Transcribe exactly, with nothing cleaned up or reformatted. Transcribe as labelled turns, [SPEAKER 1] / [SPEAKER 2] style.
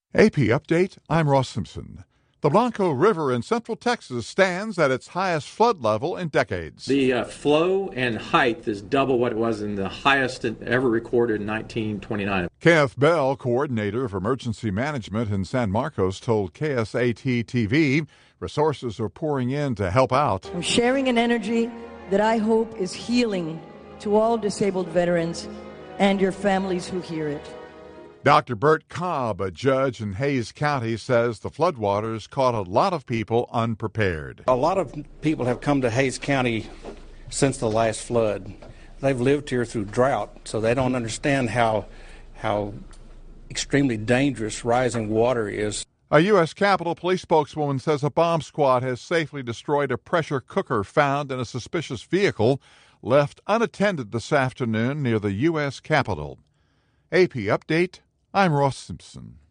[SPEAKER 1] A P Update, I'm Ross Simpson. The Blanco River in central Texas stands at its highest flood level in decades.
[SPEAKER 2] The uh, flow and height is double what it was in the highest ever recorded in nineteen twenty-nine.
[SPEAKER 1] Kenneth Bell, coordinator of emergency management in San Marcos, told K S A T T V resources are pouring in to help out.
[SPEAKER 3] I'm sharing an energy that I hope is healing to all disabled veterans and your families who hear it.
[SPEAKER 1] Doctor Bert Cobb, a judge in Hays County, says the floodwaters caught a lot of people unprepared.
[SPEAKER 4] A lot of people have come to Hays County since the last flood. They've lived here through drought, so they don't understand how how extremely dangerous rising water is.
[SPEAKER 1] A U S Capitol Police spokeswoman says a bomb squad has safely destroyed a pressure cooker found in a suspicious vehicle left unattended this afternoon near the U S Capitol. A P Update, I'm Ross Simpson.